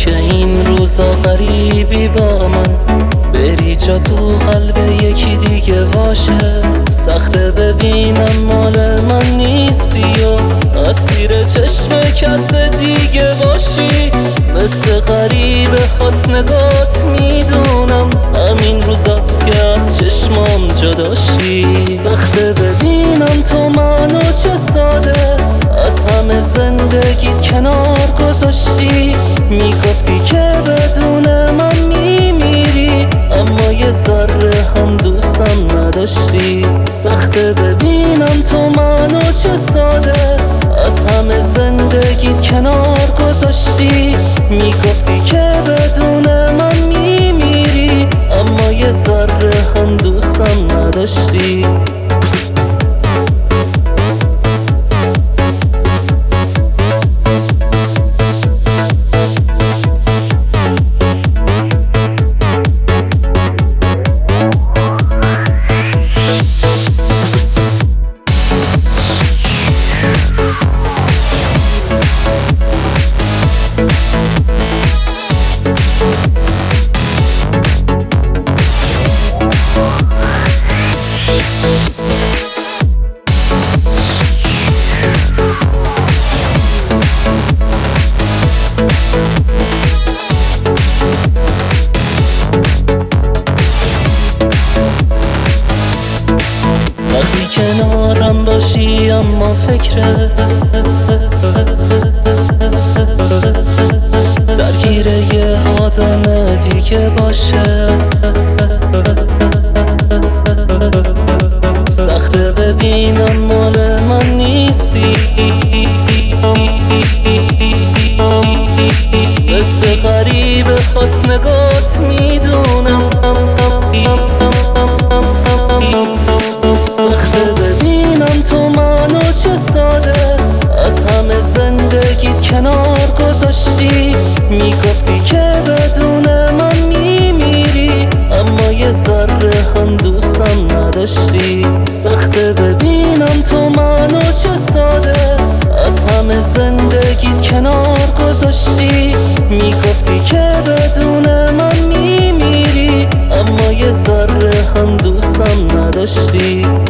که این روزا غریبی با من، بری جا تو قلب یکی دیگه باشه. سخته ببینم مال من نیستی و اسیر چشم کس دیگه باشی. مثل غریب خاص نگات میدونم، همین روزاست که از چشمام جداشی. سخته ببینم تو منو چه ساده از همه زندگیت کنار گذاشتی. میگفتی که بدون من میمیری، اما یه ذره هم دوستم نداشتی. سخته ببینم تو منو چه ساده از همه زندگیت کنار گذاشتی. میگفتی که بدون من میمیری، اما یه ذره هم دوستم نداشتی. وقتی کنارم باشی اما فکرت درگیر یه آدم دیگه باشه. سخته ببینم مال من نیستی، مثل غریب خاص نگات میدونم. سخته ببینم تو منو چه ساده از همه زندگیت کنار گذاشتی. میگفتی که بدون من میمیری، اما یه ذره هم دوستم نداشتی. سخته ببینم تو منو چه ساده از همه زندگیت کنار گذاشتی. میگفتی که بدون من میمیری، اما یه ذره هم دوستم نداشتی.